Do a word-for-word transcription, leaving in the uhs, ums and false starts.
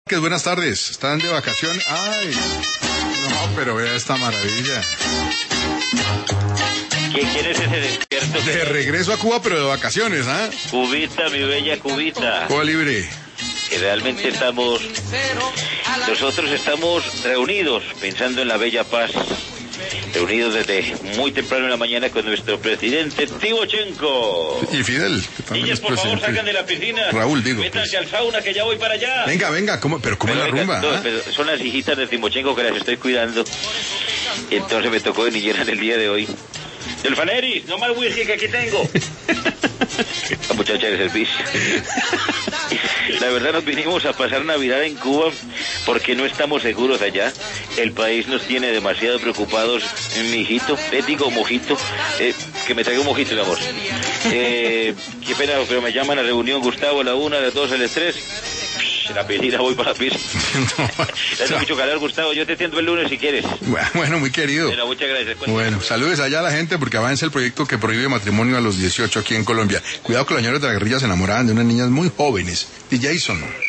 Que buenas tardes, ¿están de vacaciones? Ay, no, pero vea esta maravilla. ¿Quién es ese despierto? De regreso a Cuba, pero de vacaciones, ¿ah? ¿eh? Cubita, mi bella Cubita. Cuba libre. Que realmente estamos, nosotros estamos reunidos, pensando en la bella paz. Reunidos desde muy temprano en la mañana con nuestro presidente Timochenko. Y Fidel, que también Niñas, es por favor, presidente. salgan de la piscina. Raúl, digo. Métanse Pues. al sauna, que ya voy para allá. Venga, venga, ¿cómo? Pero ¿cómo es la venga, rumba? no, ¿Ah? pero son las hijitas de Timochenko que las estoy cuidando. Y entonces me tocó de niñera en el día de hoy. Del Faneris, no más whisky que aquí tengo. La muchacha de servicio. La verdad, nos vinimos a pasar Navidad en Cuba porque no estamos seguros allá. El país nos tiene demasiado preocupados. Mi hijito, te digo mojito, eh, que me traiga un mojito, mi amor. Eh, qué pena, pero me llaman a reunión, Gustavo, a la una, a las dos, a las tres. La piscina, voy para la piscina. No, Hace mucho calor, Gustavo, yo te atiendo el lunes si quieres. Bueno, muy querido. Bueno, muchas gracias. Cuéntame. Bueno, saludes allá a la gente porque avanza el proyecto que prohíbe matrimonio a los dieciocho aquí en Colombia. Cuidado que los señores de la guerrilla se enamoraban de unas niñas muy jóvenes. D. Jason.